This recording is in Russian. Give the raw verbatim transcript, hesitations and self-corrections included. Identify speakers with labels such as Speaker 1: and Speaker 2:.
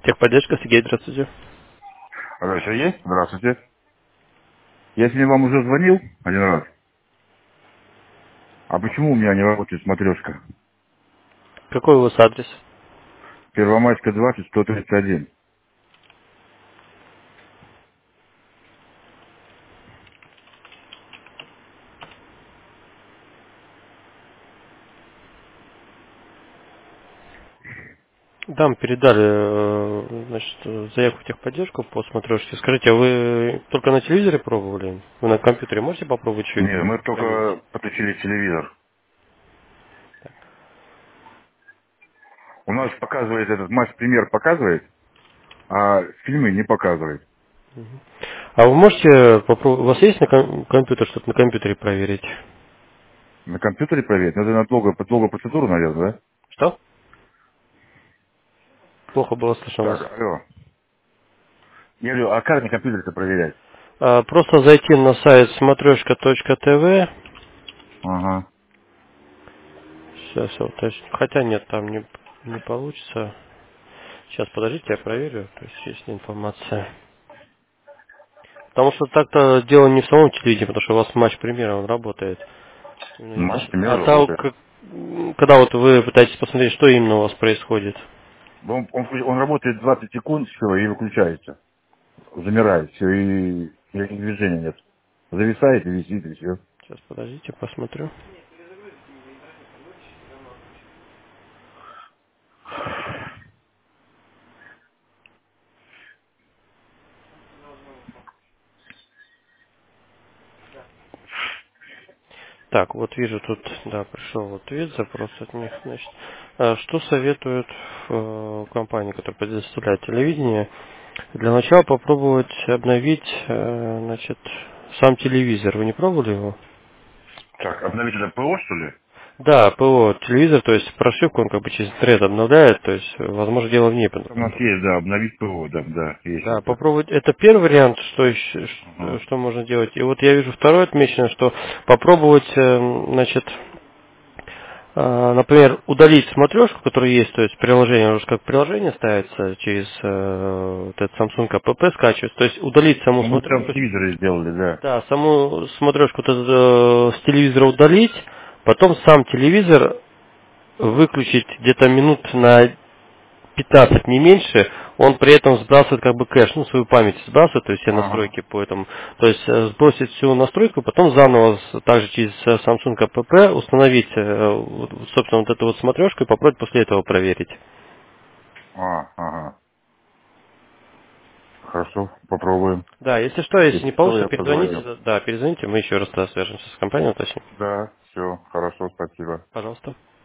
Speaker 1: Техподдержка, Сергей, здравствуйте.
Speaker 2: Алло, Сергей, здравствуйте. Я сегодня вам уже звонил один раз. А почему у меня не работает смотрешка?
Speaker 1: Какой у вас адрес?
Speaker 2: Первомайская двадцать, сто тридцать один.
Speaker 1: Да, мы передали э, значит, заявку в техподдержку по смотрешке. Скажите, а вы только на телевизоре пробовали? Вы на компьютере можете попробовать еще
Speaker 2: Нет, мы
Speaker 1: проверить?
Speaker 2: только подключили телевизор. У нас показывает этот матч-премьер показывает, а фильмы не показывает.
Speaker 1: А вы можете попробовать... У вас есть на ком- компьютер, чтобы на компьютере проверить?
Speaker 2: На компьютере проверить? Надо на долгую, под долгую процедуру, наверное, да?
Speaker 1: Что? Плохо было слышно вас.
Speaker 2: Так, алло. Я говорю, а как на компьютере-то проверять?
Speaker 1: А, просто зайти на сайт смотрешка точка тв.
Speaker 2: Ага.
Speaker 1: Сейчас, вот, то есть, хотя нет, там не, не получится. Сейчас, подождите, я проверю. То есть, есть ли информация. Потому что так-то дело не в самом телевидении, потому что у вас матч премьера, он работает. Именно не то, что-
Speaker 2: Матч-премьер
Speaker 1: А то,
Speaker 2: работает.
Speaker 1: как- когда вот вы пытаетесь посмотреть, что именно у вас происходит.
Speaker 2: Он, он, он работает двадцать секунд, все, и выключается. Замирает, все, и, и движения нет. Зависает и висит, и все.
Speaker 1: Сейчас, подождите, посмотрю. Так, вот вижу тут, да, пришел вот вид, запрос от них. Значит, а что советуют э, компании, которые предоставляют телевидение? Для начала попробовать обновить, э, значит, сам телевизор. Вы не пробовали его?
Speaker 2: Так, обновить это ПО, что ли?
Speaker 1: Да, ПО, телевизор, то есть прошивку он как бы через интернет обновляет, то есть, э, возможно, дело в ней.
Speaker 2: Это у нас есть, да, обновить ПО, да, да, есть
Speaker 1: Да,
Speaker 2: это.
Speaker 1: попробовать. Это первый вариант, что еще, что,
Speaker 2: Ага.
Speaker 1: что можно делать. И вот я вижу второе отмечено, что попробовать, э, значит, э, например, удалить смотрешку, которая есть, то есть приложение, уже как приложение ставится через э, вот этот Samsung АПП скачивается, то есть удалить саму
Speaker 2: Ну, мы прям в
Speaker 1: смотрешку.
Speaker 2: телевизоре сделали, да.
Speaker 1: Да, саму смотрешку вот этот, э, с телевизора удалить, потом сам телевизор выключить где-то минут на пятнадцать, не меньше, он при этом сбрасывает как бы кэш, ну, свою память сбрасывает, то есть все
Speaker 2: Ага.
Speaker 1: настройки по этому. То есть э, сбросить всю настройку, потом заново с- также через э, Samsung АПП установить, э, вот, собственно, вот эту вот смотрешку и попробовать после этого проверить.
Speaker 2: А, ага. Хорошо, попробуем.
Speaker 1: Да, если что, если
Speaker 2: Если
Speaker 1: не
Speaker 2: что,
Speaker 1: получится,
Speaker 2: я
Speaker 1: перезвоните,
Speaker 2: позвоню.
Speaker 1: да, да, перезвоните, мы еще раз тогда свяжемся с компанией, уточним.
Speaker 2: Да, все, хорошо, спасибо.
Speaker 1: Пожалуйста.